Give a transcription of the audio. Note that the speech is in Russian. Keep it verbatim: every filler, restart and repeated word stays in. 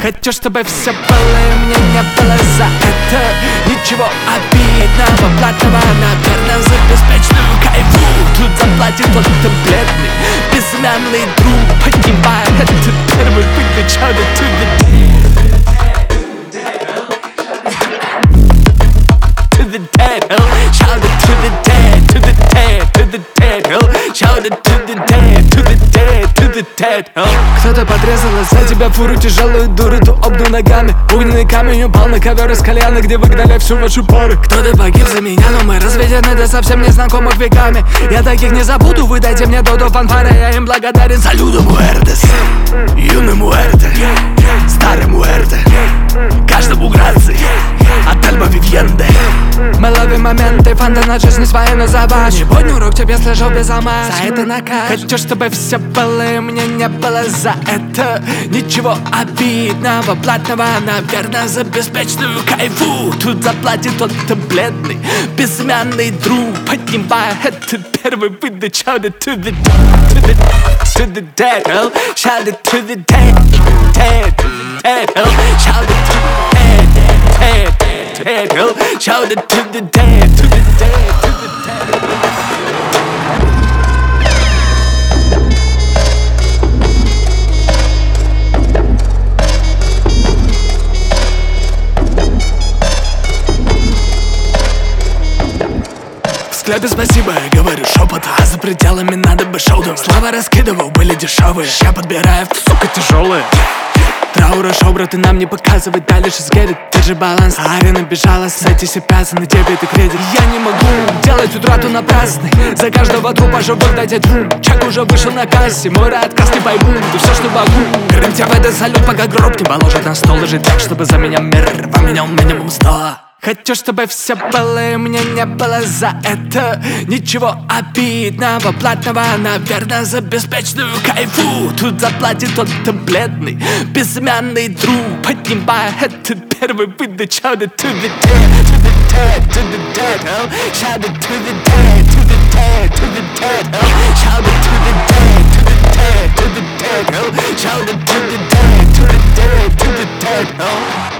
Хочу, чтобы все было, и мне не было за это ничего обидного, платного. Наверное, за беспечную кайфу тут заплатит тот, кто бледный, безымянный друг. Поднимает этот первый пыльный чудо to the to the dead hell, shout it to the dead, to the dead, to the dead hell, shout it to the dead, to the dead, to the dead hell. Кто-то подрезал за тебя фуру тяжелую дуру, ту обну ногами. Огненный камень упал на ковер из кальяна, где выгнали всю вашу пару. Кто-то погиб за меня, но мы разведены до совсем незнакомых веками. Я таких не забуду, вы дайте мне додо фанфары. Я им благодарен. Салюдо муэртес, юный муэрте, старый муэрте, каждому грации от альба вивьенде. Мы ловим моменты, фанта на жизнь своей на забаве. Сегодня урок тебе сложил без омаш, за это накажешь. Хочу, чтобы все было, и мне не было за это ничего обидного, платного. Наверное, за беспечную кайфу тут заплатит тот, кто бледный, безымянный друг. Поднимая этот первый выдох, shout it to the to the to the dead hell, shout it to the dead, dead, dead hell, shout it to the dead, dead, dead hell, shout it to the dead, to the dead, to the dead. В скlepе спасибо, я говорю шепотом, а за пределами надо бы шоу давать. Слова раскидывал, были дешевые, я подбираю, сука, тяжелые. Траура шоу, брат, и нам не показывать, дали just get it. Держи баланс, а арена бежала, садись обязаны, дебет и кредит. Я не могу делать утрату напрасной, за каждого трупа живых дать один. Чек уже вышел на кассе, мой отказ не пойму, ты все, что могу. Крым тебя в это салют, пока гроб не положит на стол. Лежит так, чтобы за меня мир поменял минимум сто. Хочу, чтобы все было, и мне не было за это ничего обидного, платного. Наверное, за беспечную кайфу тут заплатит тот, кто бледный, безымянный друг. Поднимая этот первый выдох, shout it to the dead, to the dead, to the dead hell, shout it to the dead, to the dead, to the dead hell, shout it to the dead, to the dead, to the dead hell, shout it to the dead, to the dead, to the dead hell.